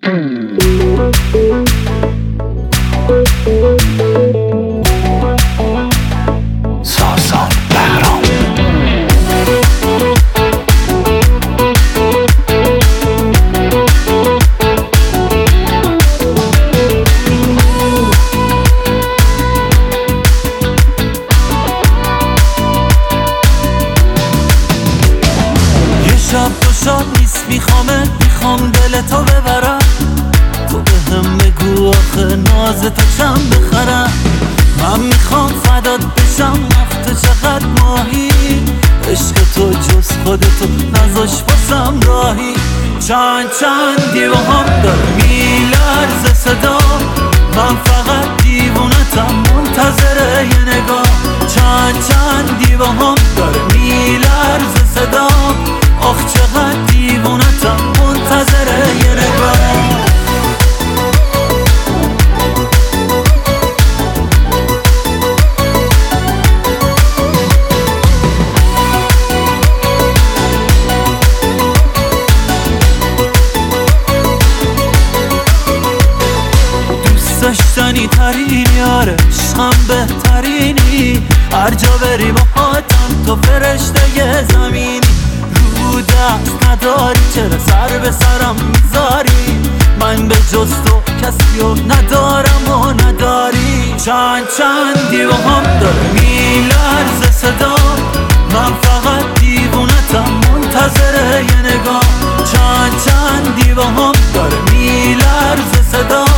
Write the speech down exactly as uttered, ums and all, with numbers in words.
ساسان بهرام. یه شب تو شاد نیست میخوامت، میخوام دل تو ببرم. تو به هم بگو آخه ناز تو چم بخرم. من میخوام فدات بشم، وقت چقدر ماهی. عشق تو جز خودتو نذاش واسم راهی. چند چند دیوه هم داره میلرزه صدا، من فقط دیوونتم منتظر یه نگاه. چند چند دیوه هم داره میلرزه صدا، آخ چقدر دیوونتم منتظر یه نگاه. داشتنی ترینی، آره عشقم بهترینی. هر جا بری با پاتم تو فرشته زمینی. رو دست نداری چرا سر به سرم میذاری؟ من به جز تو کسی رو ندارم و نداری. چند چند دیوه هم داره میلرزه صدا، من فقط دیوونتم منتظر یه نگاه. چند چند دیوه هم داره میلرزه صدا،